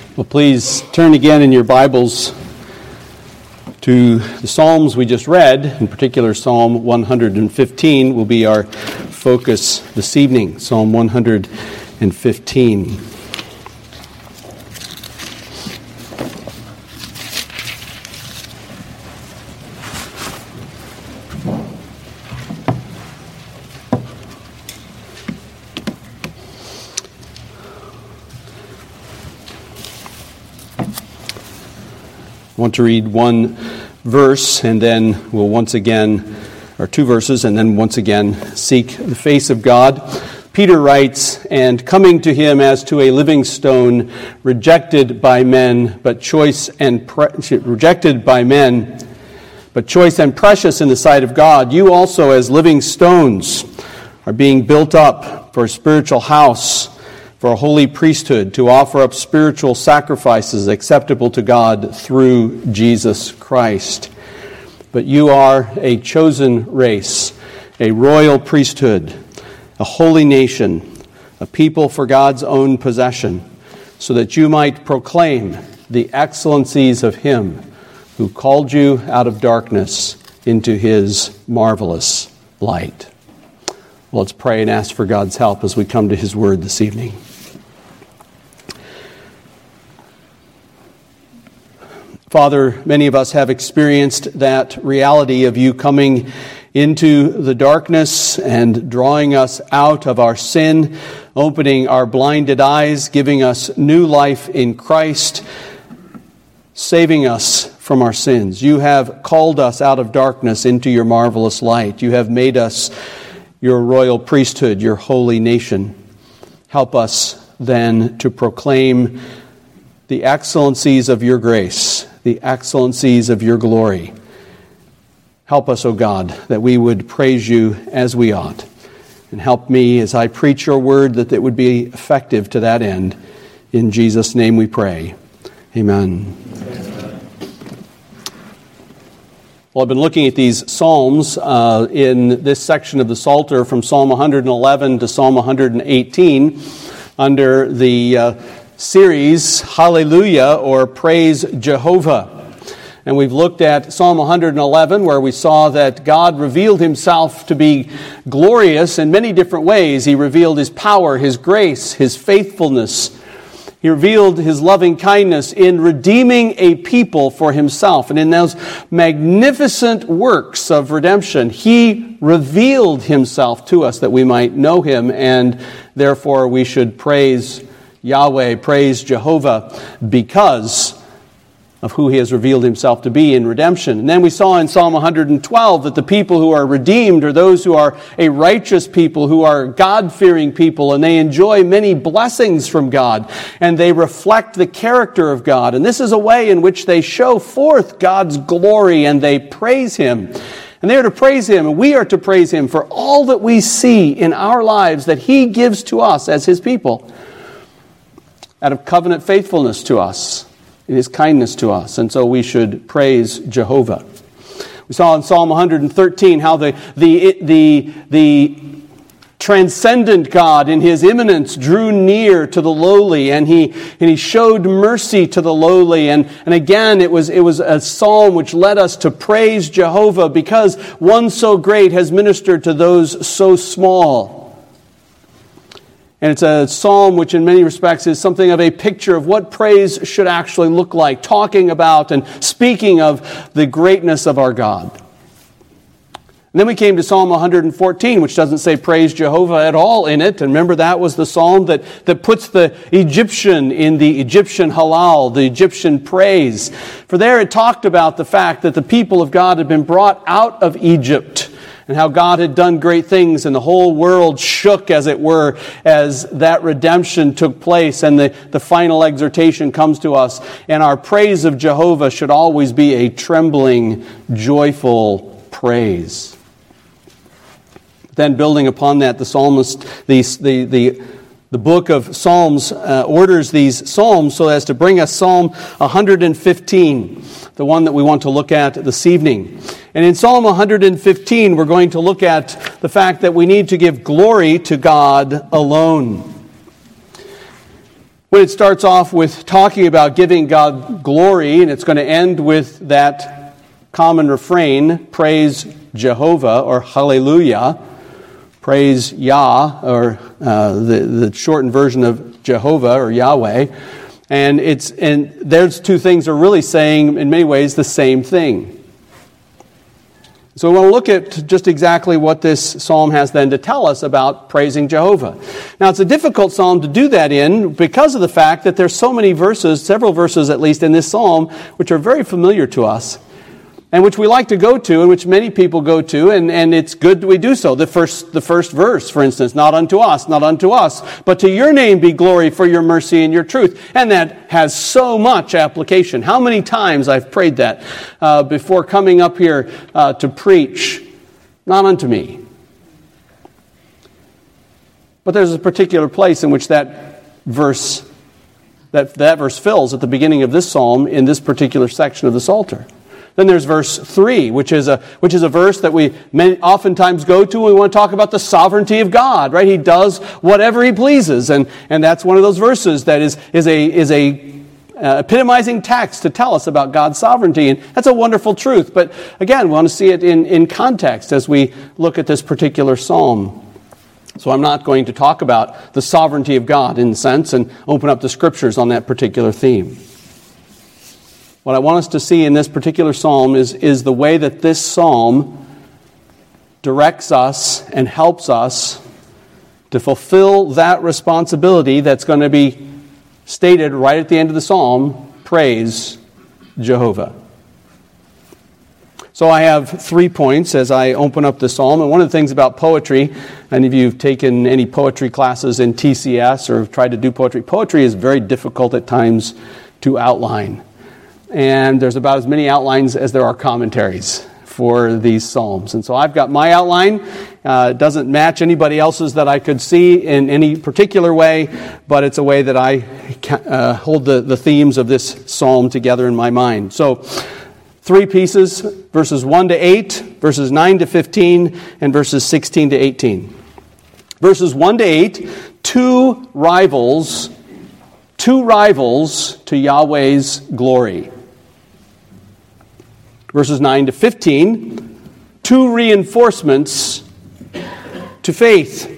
Well, please turn again in your Bibles to the Psalms we just read. In particular, Psalm 115 will be our focus this evening. Psalm 115. I want to read one verse and then we'll once again, or two verses, and then once again seek the face of God. Peter writes, "And coming to him as to a living stone, rejected by men, but choice and precious in the sight of God, you also as living stones are being built up for a spiritual house, for a holy priesthood, to offer up spiritual sacrifices acceptable to God through Jesus Christ. But you are a chosen race, a royal priesthood, a holy nation, a people for God's own possession, so that you might proclaim the excellencies of Him who called you out of darkness into His marvelous light." Well, let's pray and ask for God's help as we come to His Word this evening. Father, many of us have experienced that reality of you coming into the darkness and drawing us out of our sin, opening our blinded eyes, giving us new life in Christ, saving us from our sins. You have called us out of darkness into your marvelous light. You have made us your royal priesthood, your holy nation. Help us then to proclaim the excellencies of your grace, the excellencies of your glory. Help us, O God, that we would praise you as we ought. And help me as I preach your word that it would be effective to that end. In Jesus' name we pray. Amen. Well, I've been looking at these Psalms in this section of the Psalter from Psalm 111 to Psalm 118 under the series, Hallelujah, or Praise Jehovah. And we've looked at Psalm 111, where we saw that God revealed himself to be glorious in many different ways. He revealed his power, his grace, his faithfulness. He revealed his loving kindness in redeeming a people for himself. And in those magnificent works of redemption, he revealed himself to us that we might know him, and therefore we should praise Yahweh, praise Jehovah, because of who he has revealed himself to be in redemption. And then we saw in Psalm 112 that the people who are redeemed are those who are a righteous people, who are God-fearing people, and they enjoy many blessings from God, and they reflect the character of God. And this is a way in which they show forth God's glory, and they praise him. And they are to praise him, and we are to praise him for all that we see in our lives that he gives to us as his people, out of covenant faithfulness to us, in his kindness to us. And so we should praise Jehovah. We saw in Psalm 113 how the transcendent God in his immanence drew near to the lowly, and he showed mercy to the lowly. And again, it was a psalm which led us to praise Jehovah because one so great has ministered to those so small. And it's a psalm which in many respects is something of a picture of what praise should actually look like, talking about and speaking of the greatness of our God. And then we came to Psalm 114, which doesn't say praise Jehovah at all in it. And remember, that was the psalm that puts the Egyptian in the Egyptian halal, the Egyptian praise. For there it talked about the fact that the people of God had been brought out of Egypt, and how God had done great things, and the whole world shook, as it were, as that redemption took place, and the final exhortation comes to us. And our praise of Jehovah should always be a trembling, joyful praise. Then building upon that, the psalmist, the book of Psalms orders these psalms so as to bring us Psalm 115, the one that we want to look at this evening. And in Psalm 115, we're going to look at the fact that we need to give glory to God alone. when it starts off with talking about giving God glory, and it's going to end with that common refrain, praise Jehovah, or hallelujah, praise Yah, or the shortened version of Jehovah, or Yahweh. And there's two things are really saying, in many ways, the same thing. So we want to look at just exactly what this psalm has then to tell us about praising Jehovah. Now, it's a difficult psalm to do that in because of the fact that there's so many verses, several verses at least in this psalm, which are very familiar to us, and which we like to go to, and which many people go to, and it's good that we do so. The first verse, for instance, not unto us, but to your name be glory for your mercy and your truth. And that has so much application. How many times I've prayed that before coming up here to preach, not unto me. But there's a particular place in which that verse fills at the beginning of this psalm in this particular section of the Psalter. Then there's verse 3, which is a verse that we oftentimes go to when we want to talk about the sovereignty of God, right? He does whatever He pleases, and that's one of those verses that is a epitomizing text to tell us about God's sovereignty, and that's a wonderful truth. But again, we want to see it in context as we look at this particular psalm. So I'm not going to talk about the sovereignty of God in a sense and open up the Scriptures on that particular theme. What I want us to see in this particular psalm is the way that this psalm directs us and helps us to fulfill that responsibility that's going to be stated right at the end of the psalm, praise Jehovah. So I have 3 points as I open up the psalm. And one of the things about poetry, any of you who've taken any poetry classes in TCS or have tried to do poetry is very difficult at times to outline. And there's about as many outlines as there are commentaries for these psalms. And so I've got my outline. It doesn't match anybody else's that I could see in any particular way, but it's a way that I hold the themes of this psalm together in my mind. So 3 pieces, verses 1 to 8, verses 9 to 15, and verses 16 to 18. Verses 1 to 8, two rivals to Yahweh's glory. Verses 9 to 15, 2 reinforcements to faith.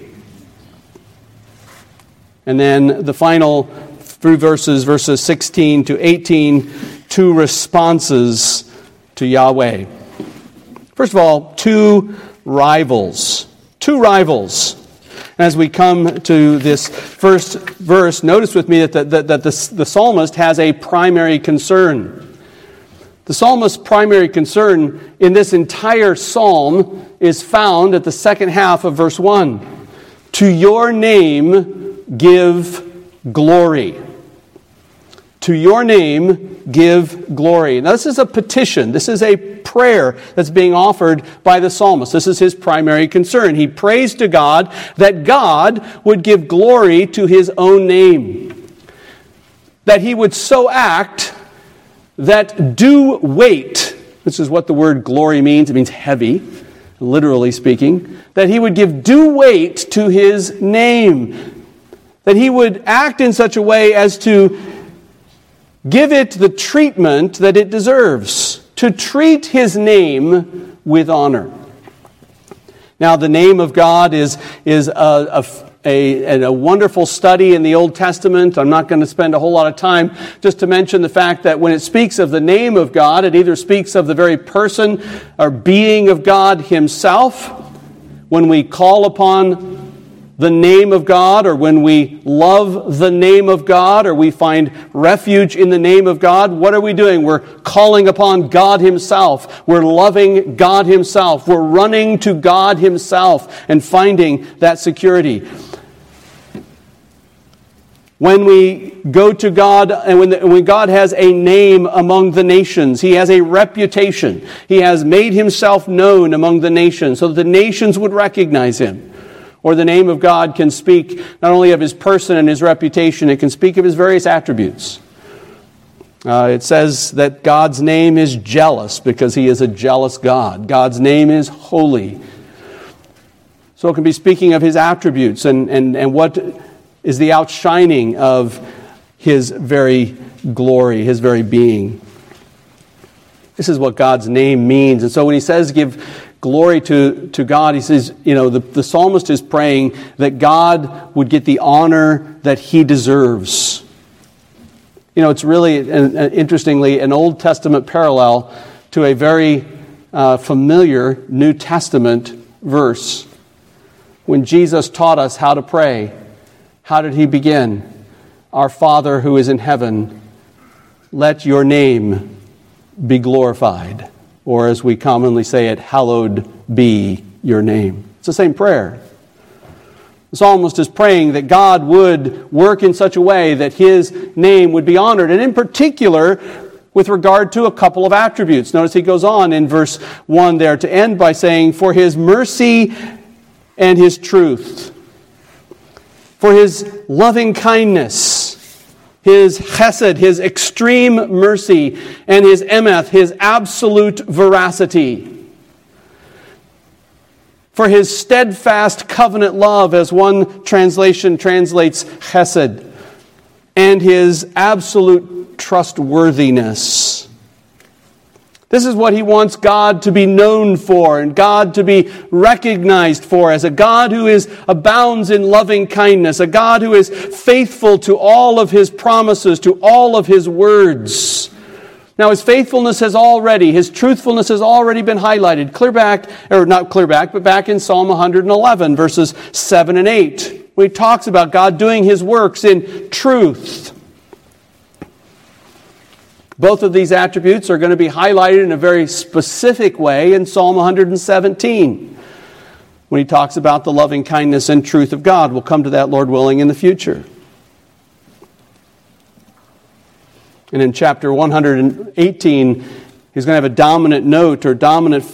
And then the final 3 verses 16 to 18, 2 responses to Yahweh. First of all, 2 rivals. 2 rivals. As we come to this first verse, notice with me that the psalmist has a primary concern. The psalmist's primary concern in this entire psalm is found at the second half of verse 1. To your name give glory. To your name give glory. Now this is a petition. This is a prayer that's being offered by the psalmist. This is his primary concern. He prays to God that God would give glory to His own name. That He would so act that due weight, this is what the word glory means, it means heavy, literally speaking, that He would give due weight to His name. That He would act in such a way as to give it the treatment that it deserves, to treat His name with honor. Now, the name of God is a wonderful study in the Old Testament. I'm not going to spend a whole lot of time just to mention the fact that when it speaks of the name of God, it either speaks of the very person or being of God Himself. When we call upon the name of God, or when we love the name of God, or we find refuge in the name of God, what are we doing? We're calling upon God Himself. We're loving God Himself. We're running to God Himself and finding that security. When we go to God, and when God has a name among the nations, He has a reputation. He has made Himself known among the nations so that the nations would recognize Him. Or the name of God can speak not only of His person and His reputation, it can speak of His various attributes. It says that God's name is jealous because He is a jealous God. God's name is holy. So it can be speaking of His attributes and what is the outshining of His very glory, His very being. This is what God's name means. And so when he says give glory to God, he says, the psalmist is praying that God would get the honor that He deserves. It's really, interestingly, an Old Testament parallel to a very familiar New Testament verse. When Jesus taught us how to pray, how did He begin? Our Father who is in heaven, let your name be glorified. Or as we commonly say it, hallowed be your name. It's the same prayer. The psalmist is praying that God would work in such a way that His name would be honored. And in particular, with regard to a couple of attributes. Notice he goes on in verse 1 there to end by saying, for His mercy and His truth, for His loving kindness, His chesed, His extreme mercy, and His emeth, His absolute veracity. For His steadfast covenant love, as one translation translates chesed, and His absolute trustworthiness. This is what he wants God to be known for and God to be recognized for as a God who abounds in loving kindness, a God who is faithful to all of His promises, to all of His words. Now His faithfulness His truthfulness has already been highlighted. Back in Psalm 111, verses 7 and 8, when he talks about God doing His works in truth. Both of these attributes are going to be highlighted in a very specific way in Psalm 117, when he talks about the loving kindness and truth of God. We'll come to that, Lord willing, in the future. And in chapter 118, he's going to have a dominant note or dominant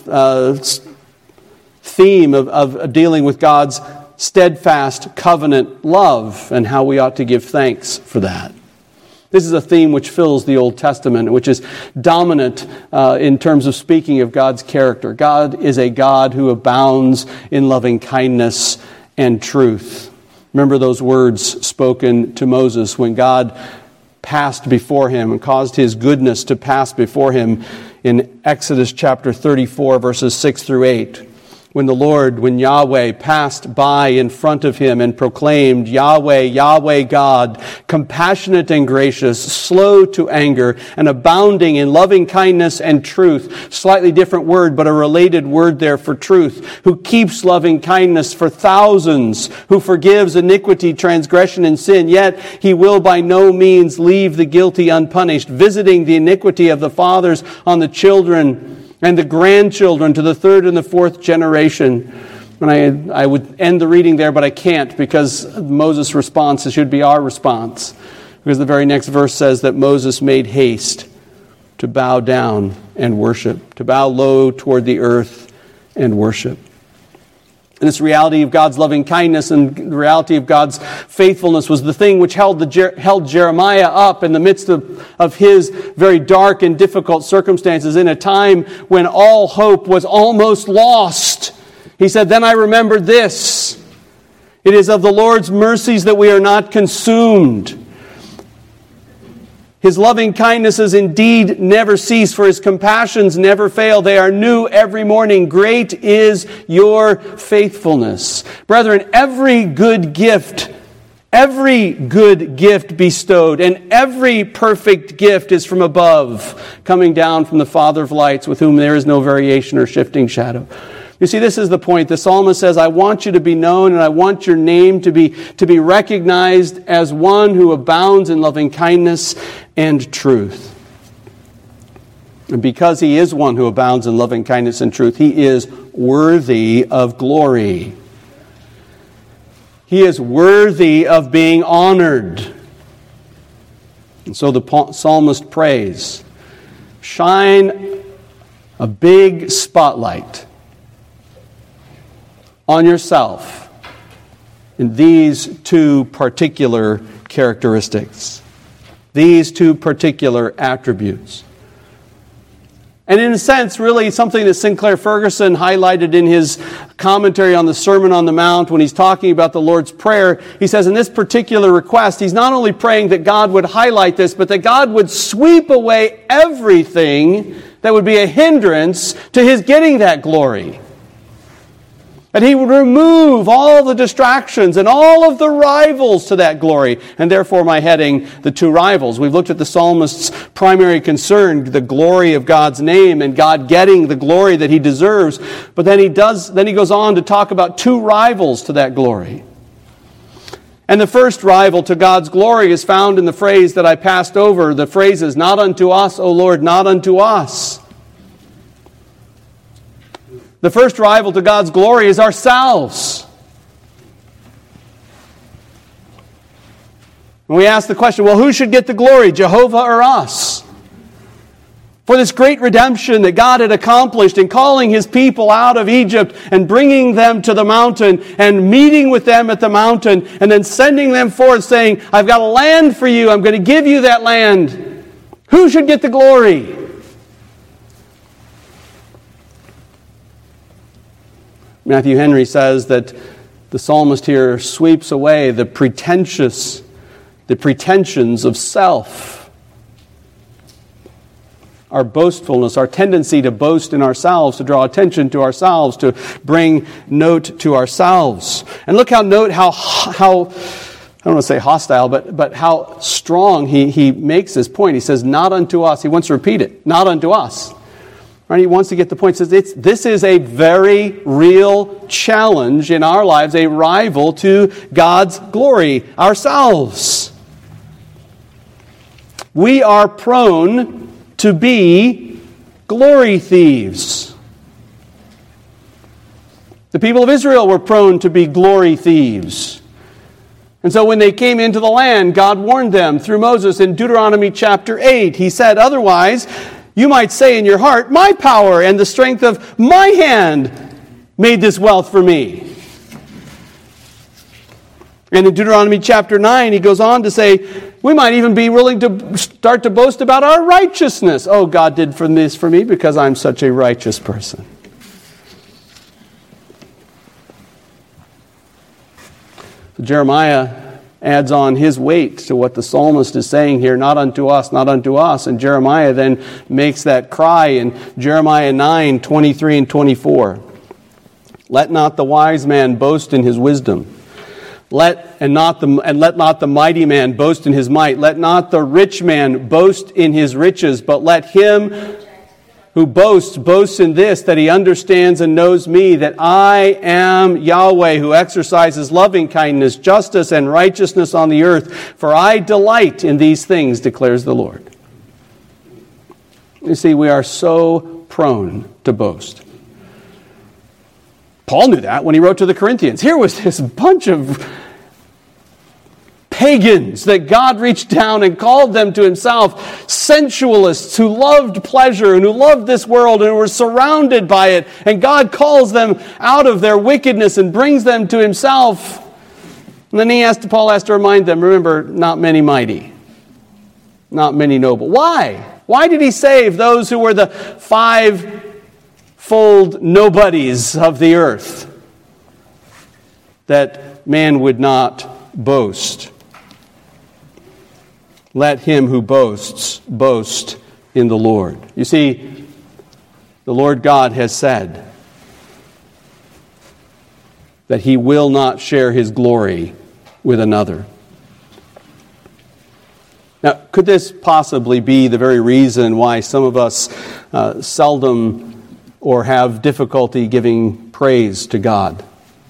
theme of dealing with God's steadfast covenant love and how we ought to give thanks for that. This is a theme which fills the Old Testament, which is dominant in terms of speaking of God's character. God is a God who abounds in loving kindness and truth. Remember those words spoken to Moses when God passed before him and caused His goodness to pass before him in Exodus chapter 34, verses 6 through 8. When Yahweh passed by in front of him and proclaimed, Yahweh, Yahweh God, compassionate and gracious, slow to anger, and abounding in loving kindness and truth. Slightly different word, but a related word there for truth. Who keeps loving kindness for thousands, who forgives iniquity, transgression, and sin, yet He will by no means leave the guilty unpunished, visiting the iniquity of the fathers on the children and the grandchildren to the third and the fourth generation. And I would end the reading there, but I can't, because Moses' response should be our response. Because the very next verse says that Moses made haste to bow down and worship, to bow low toward the earth and worship. And this reality of God's loving kindness and the reality of God's faithfulness was the thing which held Jeremiah up in the midst of his very dark and difficult circumstances in a time when all hope was almost lost. He said, then I remembered this. It is of the Lord's mercies that we are not consumed. His loving kindnesses indeed never cease, for His compassions never fail. They are new every morning. Great is your faithfulness. Brethren, every good gift bestowed and every perfect gift is from above, coming down from the Father of lights, with whom there is no variation or shifting shadow. You see, this is the point. The psalmist says, I want you to be known and I want your name to be recognized as one who abounds in loving kindness and truth. And because He is one who abounds in loving kindness and truth, He is worthy of glory. He is worthy of being honored. And so the psalmist prays, shine a big spotlight on yourself in these two particular characteristics, these two particular attributes. And in a sense, really something that Sinclair Ferguson highlighted in his commentary on the Sermon on the Mount when he's talking about the Lord's Prayer. He says in this particular request, he's not only praying that God would highlight this, but that God would sweep away everything that would be a hindrance to his getting that glory. That he would remove all the distractions and all of the rivals to that glory. And therefore my heading, the two rivals. We've looked at the psalmist's primary concern, the glory of God's name and God getting the glory that he deserves. But then he goes on to talk about two rivals to that glory. And the first rival to God's glory is found in the phrase that I passed over. The phrase is, not unto us, O Lord, not unto us. The first rival to God's glory is ourselves. And we ask the question, well, who should get the glory, Jehovah or us? For this great redemption that God had accomplished in calling his people out of Egypt and bringing them to the mountain and meeting with them at the mountain and then sending them forth saying, I've got a land for you, I'm going to give you that land. Who should get the glory? Matthew Henry says that the psalmist here sweeps away the pretensions of self. Our boastfulness, our tendency to boast in ourselves, to draw attention to ourselves, to bring note to ourselves. And look how I don't want to say hostile, but how strong he makes this point. He says, not unto us. He wants to repeat it. Not unto us. Right? He wants to get the point. He says this is a very real challenge in our lives, a rival to God's glory, ourselves. We are prone to be glory thieves. The people of Israel were prone to be glory thieves. And so when they came into the land, God warned them through Moses in Deuteronomy chapter 8. He said, otherwise, you might say in your heart, my power and the strength of my hand made this wealth for me. And in Deuteronomy chapter 9, he goes on to say, we might even be willing to start to boast about our righteousness. Oh, God did this for me because I'm such a righteous person. Jeremiah adds on his weight to what the psalmist is saying here, not unto us, not unto us. And Jeremiah then makes that cry in Jeremiah 9, 23 and 24. Let not the wise man boast in his wisdom. Let not the mighty man boast in his might. Let not the rich man boast in his riches, but let him who boasts in this, that he understands and knows me, that I am Yahweh, who exercises loving kindness, justice, and righteousness on the earth. For I delight in these things, declares the Lord. You see, we are so prone to boast. Paul knew that when he wrote to the Corinthians. Here was this bunch of pagans that God reached down and called them to himself, sensualists who loved pleasure and who loved this world and who were surrounded by it. And God calls them out of their wickedness and brings them to himself. And then Paul has to remind them, remember, not many mighty, not many noble. Why? Why did he save those who were the five-fold nobodies of the earth? That man would not boast. Let him who boasts, boast in the Lord. You see, the Lord God has said that he will not share his glory with another. Now, could this possibly be the very reason why some of us seldom or have difficulty giving praise to God?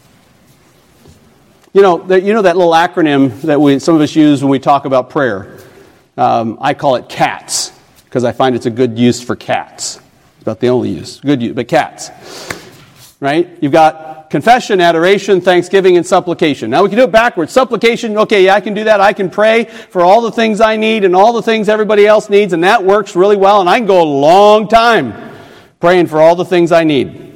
You know that little acronym that some of us use when we talk about prayer. I call it CATS because I find it's a good use for cats. It's about the only use. Good use, but cats. Right? You've got confession, adoration, thanksgiving, and supplication. Now we can do it backwards. Supplication, okay, yeah, I can do that. I can pray for all the things I need and all the things everybody else needs, and that works really well, and I can go a long time praying for all the things I need.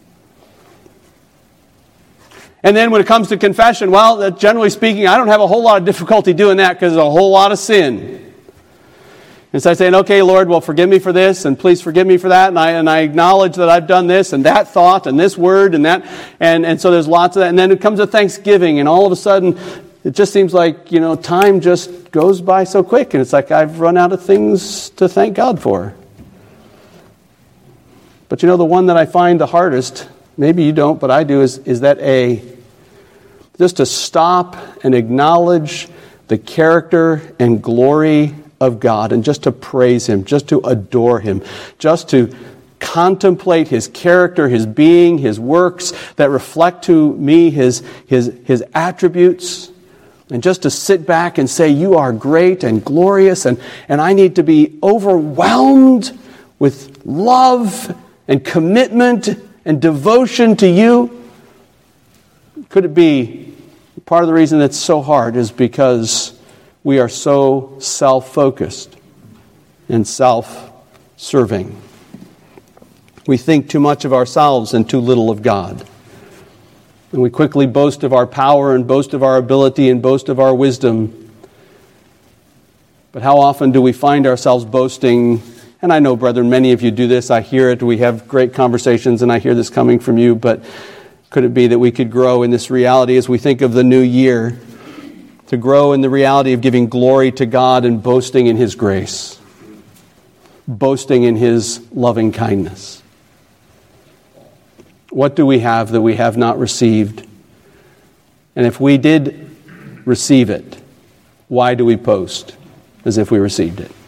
And then when it comes to confession, well, generally speaking, I don't have a whole lot of difficulty doing that because there's a whole lot of sin. Instead of saying, okay, Lord, well, forgive me for this, and please forgive me for that, and I acknowledge that I've done this, and that thought, and this word, and that, and so there's lots of that. And then it comes to Thanksgiving, and all of a sudden, it just seems like, time just goes by so quick, and it's like I've run out of things to thank God for. But the one that I find the hardest, maybe you don't, but I do, is that just to stop and acknowledge the character and glory of God, and just to praise Him, just to adore Him, just to contemplate His character, His being, His works that reflect to me His attributes, and just to sit back and say, you are great and glorious, and I need to be overwhelmed with love and commitment and devotion to you. Could it be part of the reason it's so hard is because we are so self-focused and self-serving. We think too much of ourselves and too little of God. And we quickly boast of our power and boast of our ability and boast of our wisdom. But how often do we find ourselves boasting? And I know, brethren, many of you do this. I hear it. We have great conversations, and I hear this coming from you. But could it be that we could grow in this reality as we think of the new year, to grow in the reality of giving glory to God and boasting in His grace, boasting in His loving kindness? What do we have that we have not received? And if we did receive it, why do we boast as if we received it?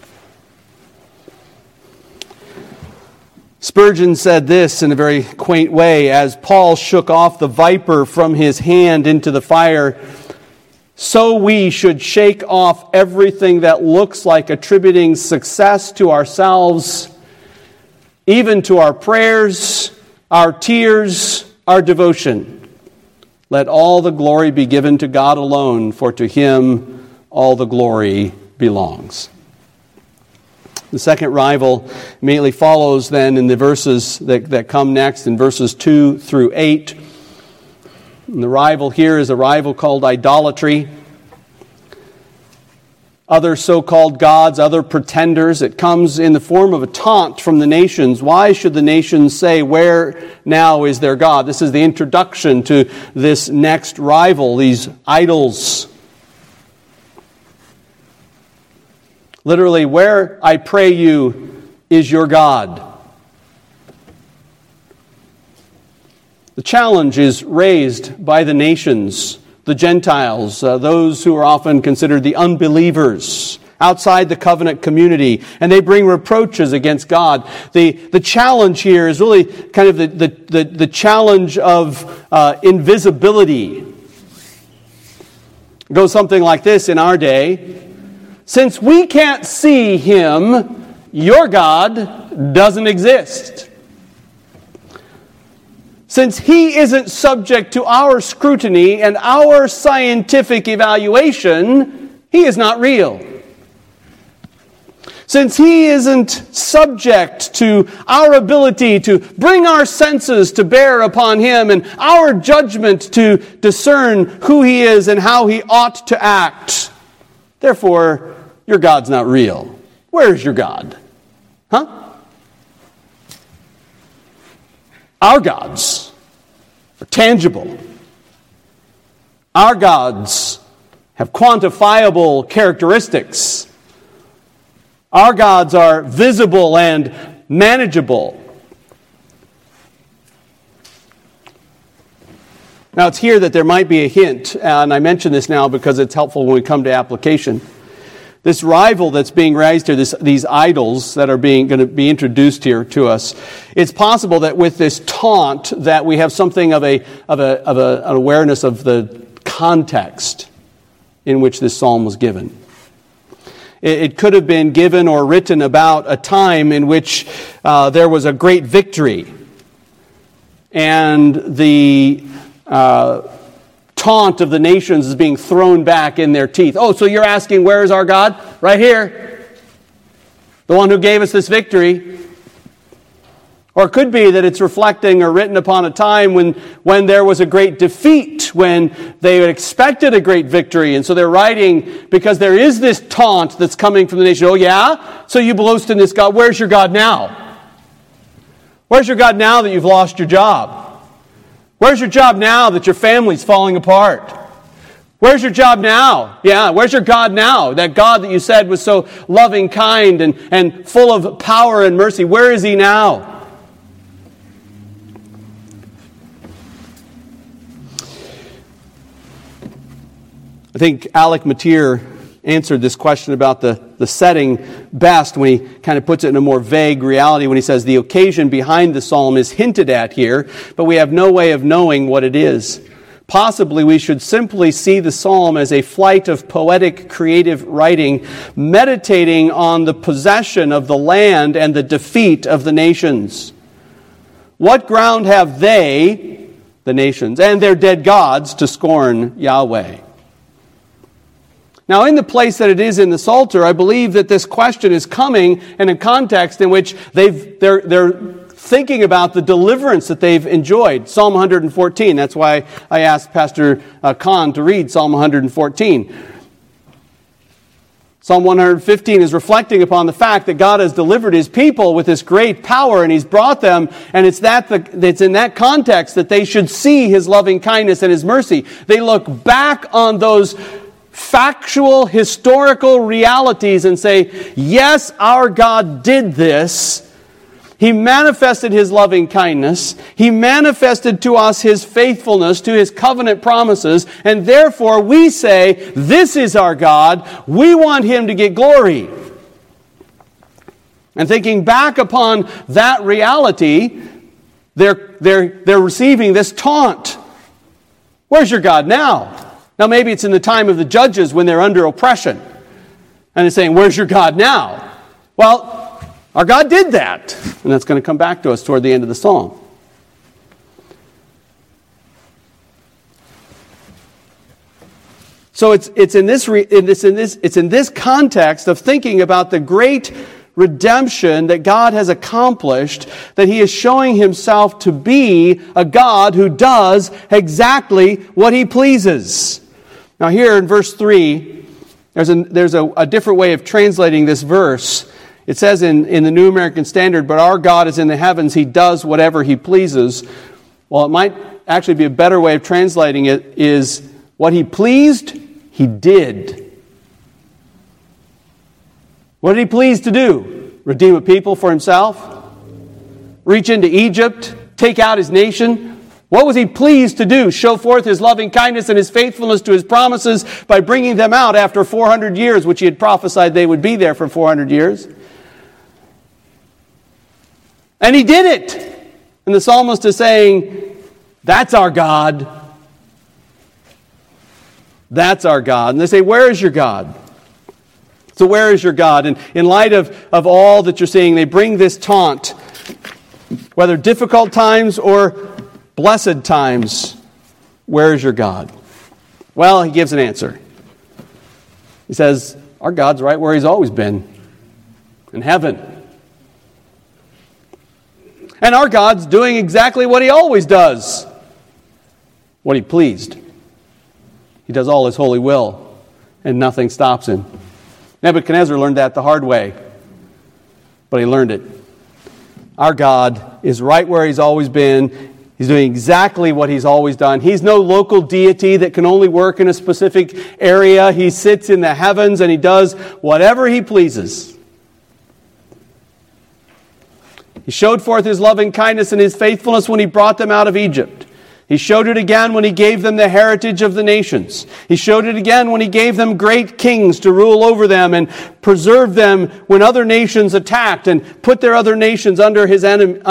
Spurgeon said this in a very quaint way: as Paul shook off the viper from his hand into the fire, so we should shake off everything that looks like attributing success to ourselves, even to our prayers, our tears, our devotion. Let all the glory be given to God alone, for to Him all the glory belongs. The second rival immediately follows then in the verses that come next, in verses 2 through 8. And the rival here is a rival called idolatry. Other so-called gods, other pretenders. It comes in the form of a taunt from the nations. Why should the nations say, where now is their God? This is the introduction to this next rival, these idols. Literally, where, I pray you, is your God? The challenge is raised by the nations, the Gentiles, those who are often considered the unbelievers outside the covenant community, and they bring reproaches against God. The challenge here is really kind of the challenge of invisibility. It goes something like this in our day: since we can't see Him, your God doesn't exist. Since He isn't subject to our scrutiny and our scientific evaluation, He is not real. Since He isn't subject to our ability to bring our senses to bear upon Him and our judgment to discern who He is and how He ought to act, therefore, your God's not real. Where's your God? Huh? Our gods are tangible. Our gods have quantifiable characteristics. Our gods are visible and manageable. Now, it's here that there might be a hint, and I mention this now because it's helpful when we come to application. This rival that's being raised here, these idols that are going to be introduced here to us, it's possible that with this taunt that we have something of an awareness of the context in which this psalm was given. It could have been given or written about a time in which there was a great victory, and the taunt of the nations is being thrown back in their teeth. Oh, so you're asking, where is our God? Right here. The one who gave us this victory. Or it could be that it's reflecting or written upon a time when there was a great defeat, when they had expected a great victory. And so they're writing because there is this taunt that's coming from the nation. Oh yeah? So you boast in this God. Where's your God now? Where's your God now that you've lost your job? Where's your job now that your family's falling apart? Where's your job now? Yeah, where's your God now? That God that you said was so loving, kind, and full of power and mercy. Where is He now? I think Alec Matier answered this question about the setting best when he kind of puts it in a more vague reality when he says the occasion behind the psalm is hinted at here, but we have no way of knowing what it is. Possibly we should simply see the psalm as a flight of poetic creative writing, meditating on the possession of the land and the defeat of the nations. What ground have they, the nations, and their dead gods to scorn Yahweh? Now, in the place that it is in the Psalter, I believe that this question is coming in a context in which they're thinking about the deliverance that they've enjoyed. Psalm 114. That's why I asked Pastor Kahn to read Psalm 114. Psalm 115 is reflecting upon the fact that God has delivered His people with this great power, and He's brought them, and it's in that context that they should see His loving kindness and His mercy. They look back on those factual, historical realities and say, yes, our God did this. He manifested His loving kindness. He manifested to us His faithfulness to His covenant promises. And therefore we say, this is our God. We want Him to get glory. And thinking back upon that reality, they're receiving this taunt. Where's your God now? Now maybe it's in the time of the judges when they're under oppression. And it's saying, where's your God now? Well, our God did that. And that's going to come back to us toward the end of the psalm. So it's in this context of thinking about the great redemption that God has accomplished, that He is showing Himself to be a God who does exactly what He pleases. Now here in verse 3, there's a different way of translating this verse. It says in the New American Standard, but our God is in the heavens, He does whatever He pleases. Well, it might actually be a better way of translating it is, what He pleased, He did. What did He please to do? Redeem a people for Himself? Reach into Egypt? Take out His nation? What was He pleased to do? Show forth His loving kindness and His faithfulness to His promises by bringing them out after 400 years, which He had prophesied they would be there for 400 years. And He did it. And the psalmist is saying, that's our God. That's our God. And they say, where is your God? So where is your God? And in light of all that you're seeing, they bring this taunt, whether difficult times or blessed times. Where is your God? Well, he gives an answer. He says, our God's right where He's always been, in heaven. And our God's doing exactly what He always does, what He pleased. He does all His holy will, and nothing stops Him. Nebuchadnezzar learned that the hard way, but he learned it. Our God is right where He's always been. He's doing exactly what He's always done. He's no local deity that can only work in a specific area. He sits in the heavens and He does whatever He pleases. He showed forth His loving kindness and His faithfulness when He brought them out of Egypt. He showed it again when He gave them the heritage of the nations. He showed it again when He gave them great kings to rule over them and preserve them when other nations attacked and put their other nations under His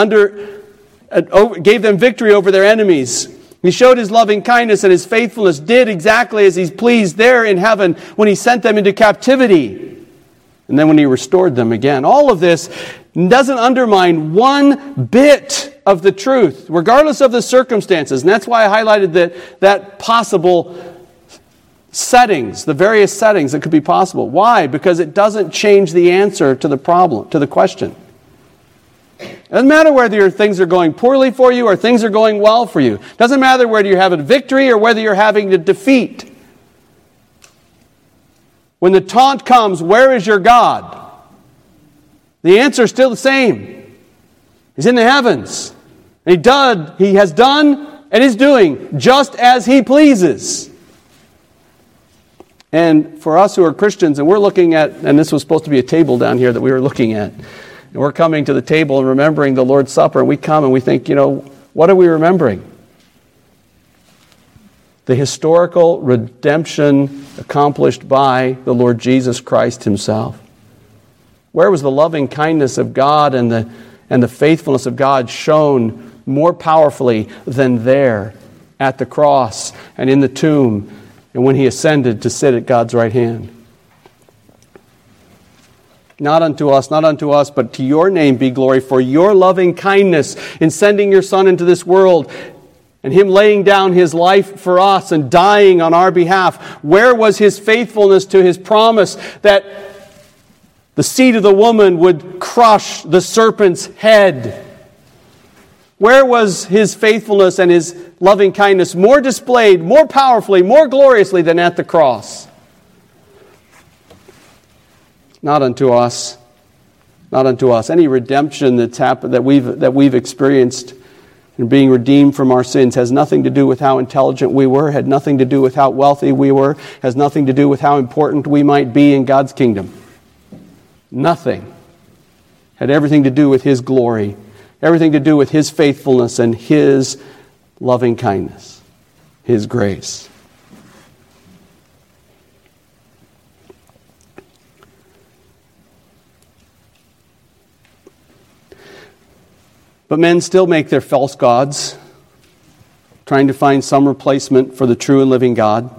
gave them victory over their enemies. He showed His loving kindness and His faithfulness, did exactly as He's pleased there in heaven when He sent them into captivity. And then when He restored them again. All of this doesn't undermine one bit of the truth, regardless of the circumstances. And that's why I highlighted that possible settings, the various settings that could be possible. Why? Because it doesn't change the answer to the problem, to the question. It doesn't matter whether things are going poorly for you or things are going well for you. It doesn't matter whether you're having victory or whether you're having a defeat. When the taunt comes, where is your God? The answer is still the same. He's in the heavens. And He has done and is doing just as He pleases. And for us who are Christians, and we're looking at, and this was supposed to be a table down here that we were looking at, and we're coming to the table and remembering the Lord's Supper, and we come and we think, what are we remembering? The historical redemption accomplished by the Lord Jesus Christ Himself. Where was the loving kindness of God and the faithfulness of God shown more powerfully than there at the cross and in the tomb and when He ascended to sit at God's right hand? Not unto us, but to Your name be glory for Your loving kindness in sending Your Son into this world and Him laying down His life for us and dying on our behalf. Where was His faithfulness to His promise that the seed of the woman would crush the serpent's head? Where was His faithfulness and His loving kindness more displayed, more powerfully, more gloriously than at the cross? Not unto us. Not unto us. Any redemption that's happened that we've experienced in being redeemed from our sins has nothing to do with how intelligent we were, had nothing to do with how wealthy we were, has nothing to do with how important we might be in God's kingdom. Nothing. Had everything to do with His glory, everything to do with His faithfulness and His loving kindness, His grace. But men still make their false gods, trying to find some replacement for the true and living God.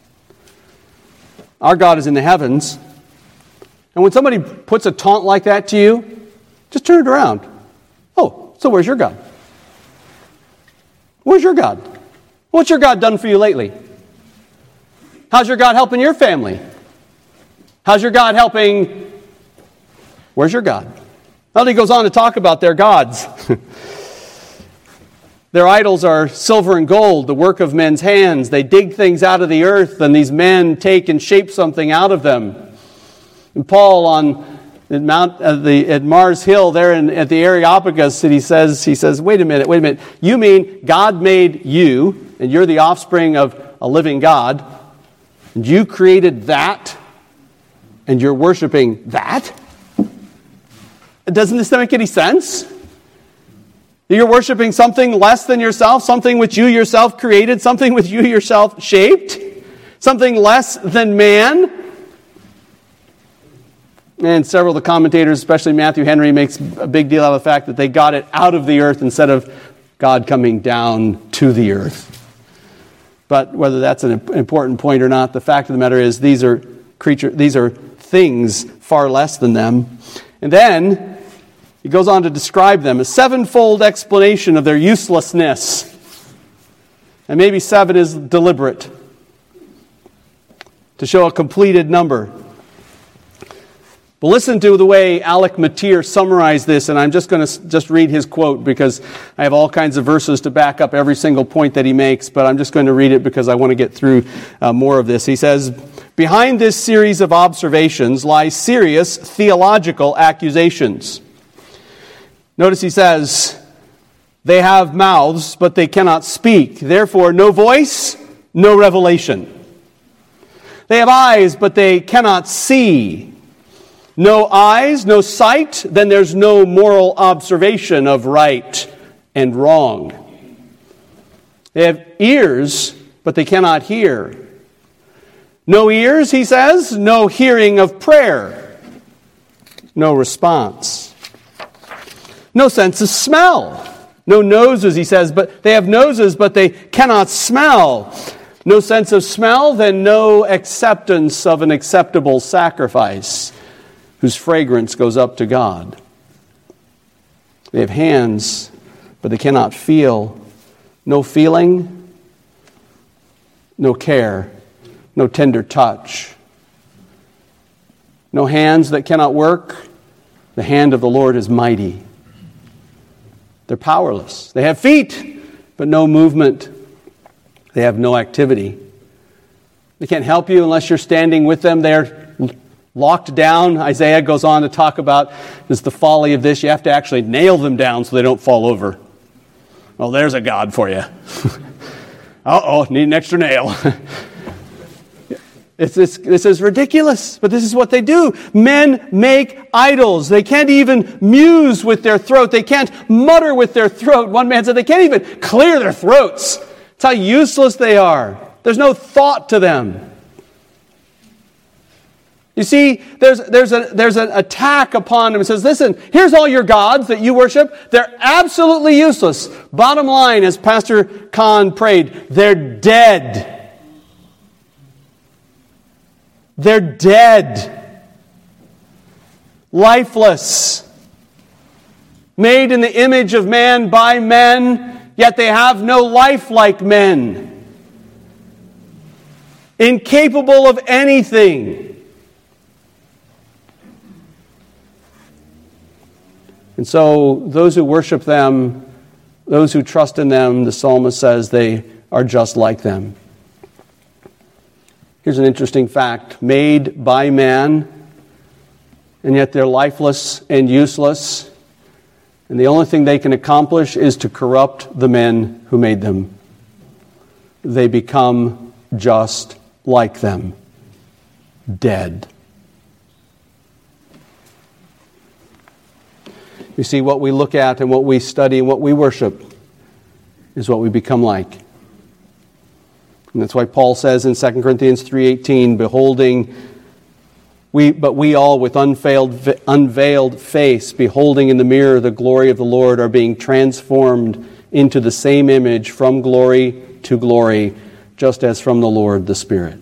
Our God is in the heavens. And when somebody puts a taunt like that to you, just turn it around. Oh, so where's your God? Where's your God? What's your God done for you lately? How's your God helping your family? How's your God helping? Where's your God? Well, he goes on to talk about their gods. Their idols are silver and gold, the work of men's hands. They dig things out of the earth, and these men take and shape something out of them. And Paul at Mars Hill there at the Areopagus, he says, wait a minute. You mean God made you, and you're the offspring of a living God, and you created that, and you're worshiping that? Doesn't this make any sense? You're worshiping something less than yourself, something which you yourself created, something which you yourself shaped, something less than man. And several of the commentators, especially Matthew Henry, makes a big deal out of the fact that they got it out of the earth instead of God coming down to the earth. But whether that's an important point or not, the fact of the matter is these are things far less than them. And then he goes on to describe them, a sevenfold explanation of their uselessness. And maybe 7 is deliberate, to show a completed number. But listen to the way Alec Motyer summarized this, and I'm just going to read his quote because I have all kinds of verses to back up every single point that he makes, but I'm just going to read it because I want to get through more of this. He says, behind this series of observations lie serious theological accusations. Notice he says, they have mouths, but they cannot speak. Therefore, no voice, no revelation. They have eyes, but they cannot see. No eyes, no sight, then there's no moral observation of right and wrong. They have ears, but they cannot hear. No ears, he says, no hearing of prayer. No response. No sense of smell. No noses, he says, but they have noses, but they cannot smell. No sense of smell, then no acceptance of an acceptable sacrifice whose fragrance goes up to God. They have hands, but they cannot feel. No feeling, no care, no tender touch. No hands that cannot work. The hand of the Lord is mighty. They're powerless. They have feet, but no movement. They have no activity. They can't help you unless you're standing with them. They're locked down. Isaiah goes on to talk about this, the folly of this. You have to actually nail them down so they don't fall over. Well, there's a God for you. Uh-oh, need an extra nail. This is ridiculous, but this is what they do. Men make idols. They can't even muse with their throat. They can't mutter with their throat. One man said they can't even clear their throats. That's how useless they are. There's no thought to them. You see, there's an attack upon them. It says, listen, here's all your gods that you worship. They're absolutely useless. Bottom line, as Pastor Kahn prayed, they're dead. They're dead. Lifeless. Made in the image of man by men, yet they have no life like men. Incapable of anything. And so those who worship them, those who trust in them, the psalmist says they are just like them. Here's an interesting fact. Made by man, and yet they're lifeless and useless. And the only thing they can accomplish is to corrupt the men who made them. They become just like them. Dead. You see, what we look at and what we study and what we worship is what we become like. And that's why Paul says in 2 Corinthians 3:18, beholding, we all with unveiled face, beholding in the mirror the glory of the Lord, are being transformed into the same image from glory to glory, just as from the Lord the Spirit.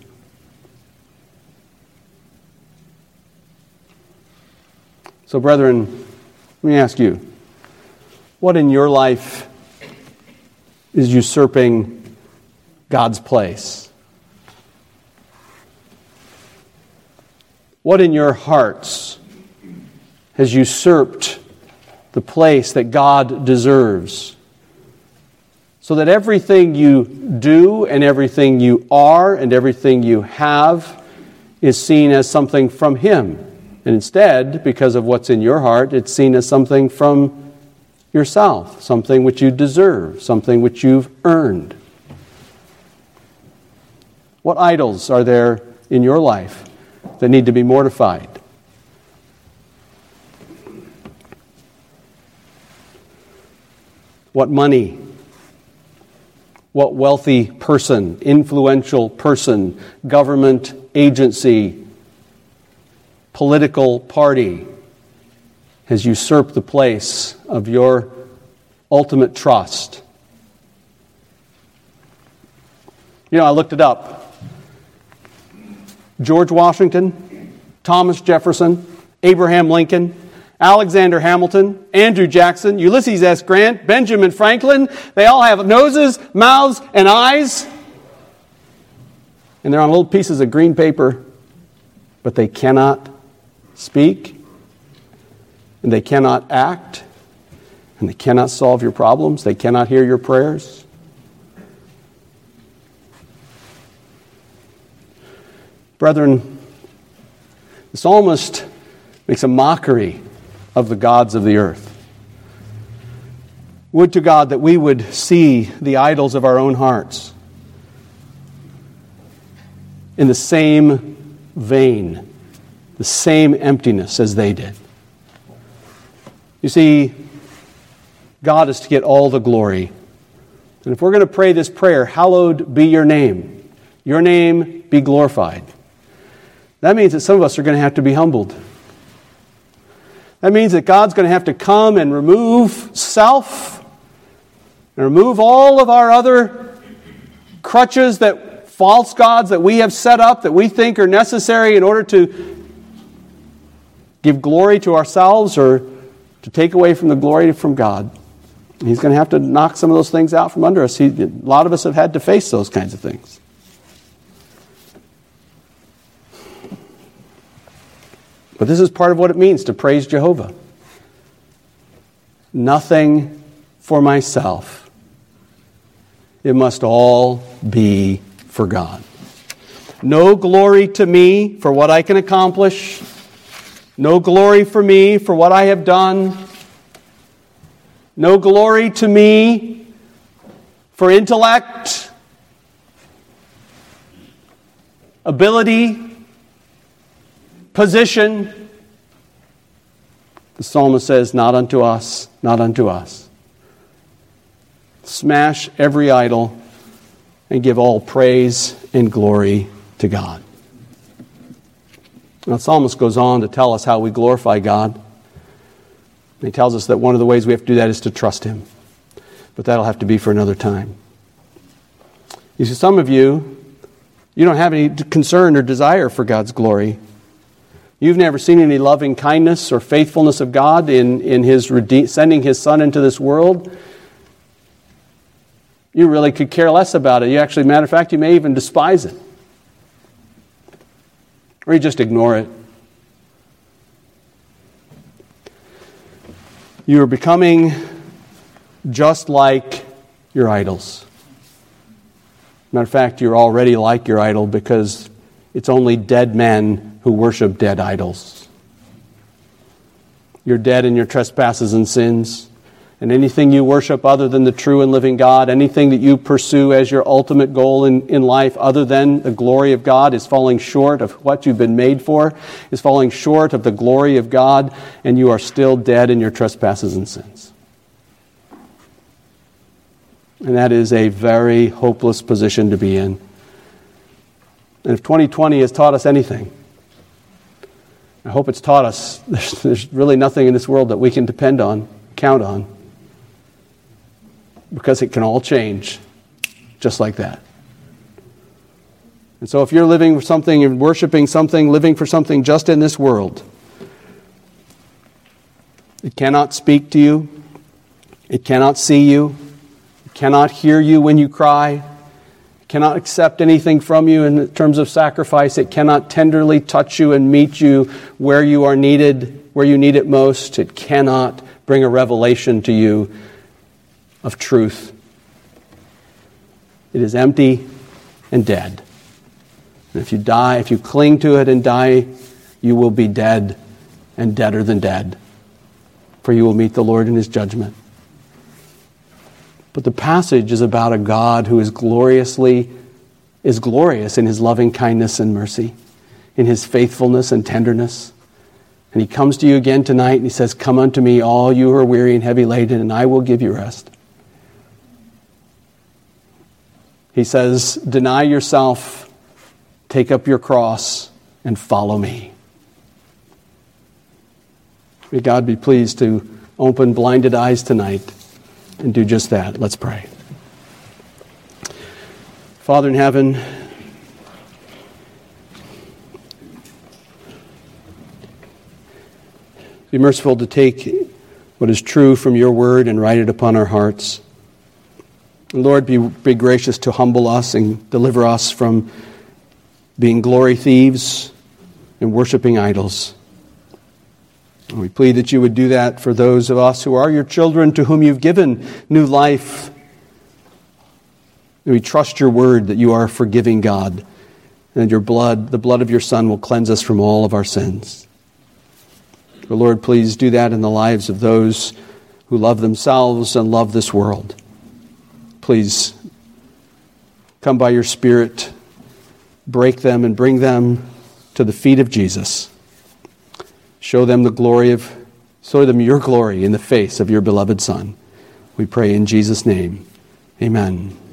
So, brethren, let me ask you, what in your life is usurping God's place? What in your hearts has usurped the place that God deserves? So that everything you do and everything you are and everything you have is seen as something from Him. And instead, because of what's in your heart, it's seen as something from yourself, something which you deserve, something which you've earned. What idols are there in your life that need to be mortified? What money? What wealthy person, influential person, government agency, political party has usurped the place of your ultimate trust? You know, I looked it up. George Washington, Thomas Jefferson, Abraham Lincoln, Alexander Hamilton, Andrew Jackson, Ulysses S. Grant, Benjamin Franklin, they all have noses, mouths, and eyes. And they're on little pieces of green paper, but they cannot speak, and they cannot act, and they cannot solve your problems. They cannot hear your prayers. Brethren, the psalmist makes a mockery of the gods of the earth. Would to God that we would see the idols of our own hearts in the same vein, the same emptiness as they did. You see, God is to get all the glory. And if we're going to pray this prayer, hallowed be your name be glorified, that means that some of us are going to have to be humbled. That means that God's going to have to come and remove self and remove all of our other crutches, that false gods that we have set up that we think are necessary in order to give glory to ourselves or to take away from the glory from God. He's going to have to knock some of those things out from under us. A lot of us have had to face those kinds of things. But this is part of what it means to praise Jehovah. Nothing for myself. It must all be for God. No glory to me for what I can accomplish. No glory for me for what I have done. No glory to me for intellect, ability, position. The psalmist says, not unto us, not unto us. Smash every idol and give all praise and glory to God. Now, the psalmist goes on to tell us how we glorify God. He tells us that one of the ways we have to do that is to trust Him. But that'll have to be for another time. You see, some of you don't have any concern or desire for God's glory. You've never seen any loving kindness or faithfulness of God in His sending His Son into this world. You really could care less about it. You actually, matter of fact, you may even despise it. Or you just ignore it. You are becoming just like your idols. Matter of fact, you're already like your idol because it's only dead men who worship dead idols. You're dead in your trespasses and sins. And anything you worship other than the true and living God, anything that you pursue as your ultimate goal in life other than the glory of God is falling short of what you've been made for, is falling short of the glory of God, and you are still dead in your trespasses and sins. And that is a very hopeless position to be in. And if 2020 has taught us anything, I hope it's taught us there's really nothing in this world that we can depend on, count on, because it can all change just like that. And so if you're living for something and worshiping something, living for something just in this world, it cannot speak to you, it cannot see you, it cannot hear you when you cry, it cannot accept anything from you in terms of sacrifice, it cannot tenderly touch you and meet you where you are needed, where you need it most, it cannot bring a revelation to you of truth. It is empty and dead. And if you die, if you cling to it and die, you will be dead and deader than dead, for you will meet the Lord in His judgment. But the passage is about a God who is glorious in His loving kindness and mercy, in His faithfulness and tenderness. And He comes to you again tonight and He says, "Come unto me, all you who are weary and heavy laden, and I will give you rest." He says, "Deny yourself, take up your cross, and follow me." May God be pleased to open blinded eyes tonight and do just that. Let's pray. Father in heaven, be merciful to take what is true from your word and write it upon our hearts. And Lord, be gracious to humble us and deliver us from being glory thieves and worshiping idols. And we plead that you would do that for those of us who are your children, to whom you've given new life. And we trust your word that you are a forgiving God, and your blood, the blood of your Son, will cleanse us from all of our sins. But Lord, please do that in the lives of those who love themselves and love this world. Please come by your Spirit, break them and bring them to the feet of Jesus. Show them your glory in the face of your beloved Son. We pray in Jesus' name. Amen.